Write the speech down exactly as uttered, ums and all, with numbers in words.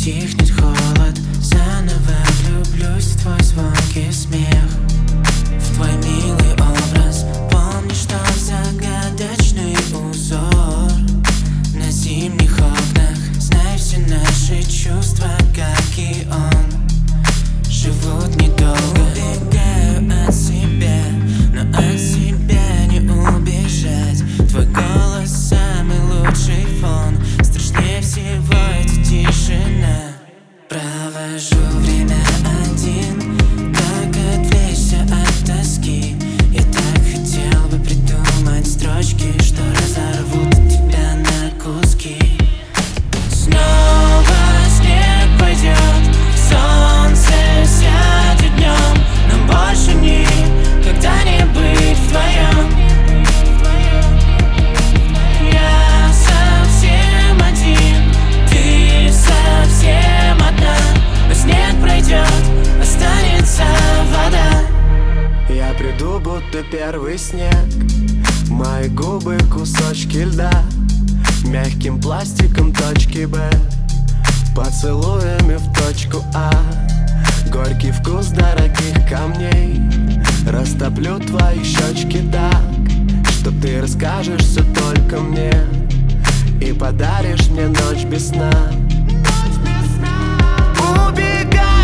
стихнет холод, заново влюблюсь в твой звонкий смех, в твой милый образ. Помнишь тот загадочный узор на зимних окнах? Знай, все наши чувства, как и он, живут недолго. Убегаю от себя, но от себя не убежать. Твой голос самый лучший фон, страшнее всего эта тишина. Провожу время один, как отвлечься от тоски. Я так хотел бы придумать строчки, что разорвут тебя на куски. Снова снег пойдет, солнце сядет днем, нам больше никогда не быть вдвоем. Я совсем один, ты совсем одна, но снег пройдет, останется вода. Я приду, будто первый снег, мои губы кусочки льда, мягким пластиком точки Б, поцелуями в точку А. Горький вкус дорогих камней, растоплю твои щечки так, что ты расскажешь все только мне и подаришь мне ночь без сна. Убегай.